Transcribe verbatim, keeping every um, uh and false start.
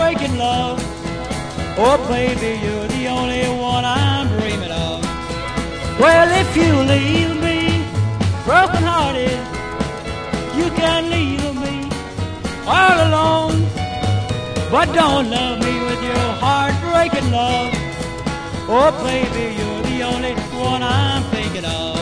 heartbreaking love. Oh, baby, you're the only one I'm dreaming of. Well, if you leave me broken hearted, you can leave me all alone. But don't love me with your heartbreaking love. Oh, baby, you're the only one I'm thinking of.